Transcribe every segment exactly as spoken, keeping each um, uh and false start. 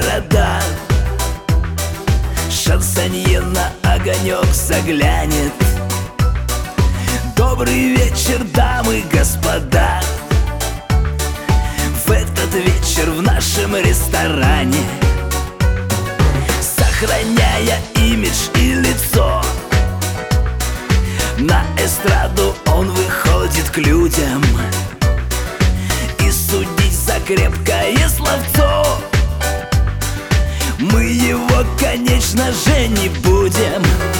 города. Шансонье на огонек заглянет. Добрый вечер, дамы и господа. В этот вечер в нашем ресторане, сохраняя имидж и лицо, на эстраду он выходит к людям. И судить за крепкое словцо мы его, конечно же, не будем.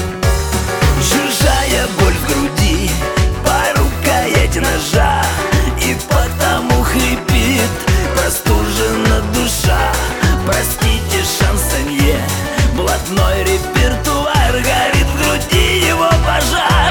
Чужая боль в груди по рукоять ножа, и потому хрипит простужена душа. Простите, шансонье, блатной репертуар, горит в груди его пожар.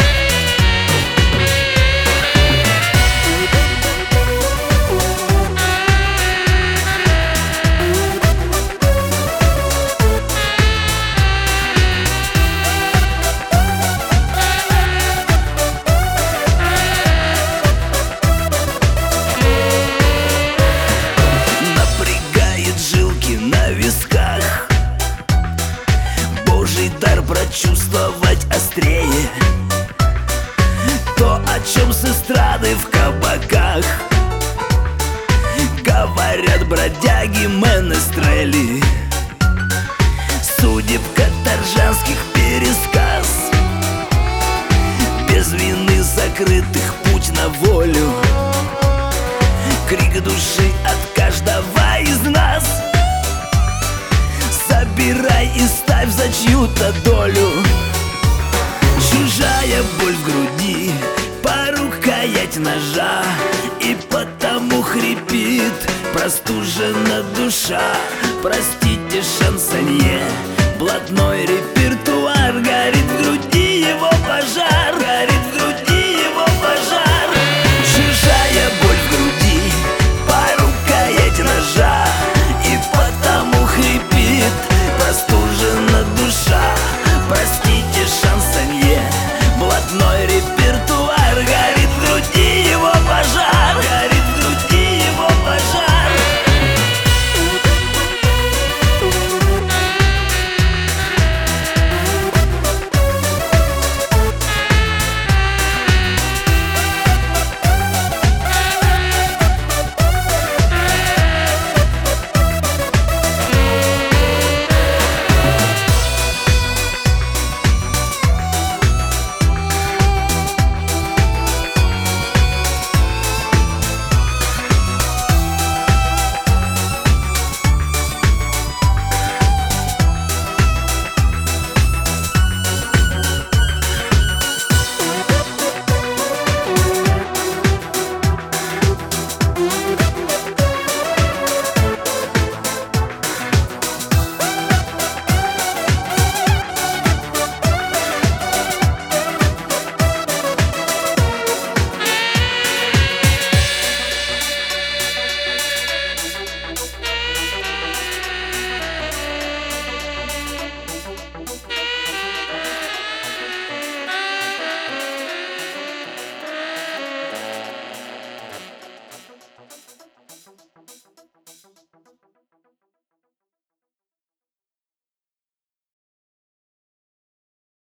Божий дар прочувствовать острее то, о чем с эстрады в кабаках говорят бродяги менестрели. Судеб каторжанских пересказ, без вины закрытых путь на волю, крик души от каждого из нас. Собирай и ставь за чью-то долю. Чужая боль в груди по рукоять ножа, и потому хрипит простужена душа. Простите, шансонье, блатной репертуар горит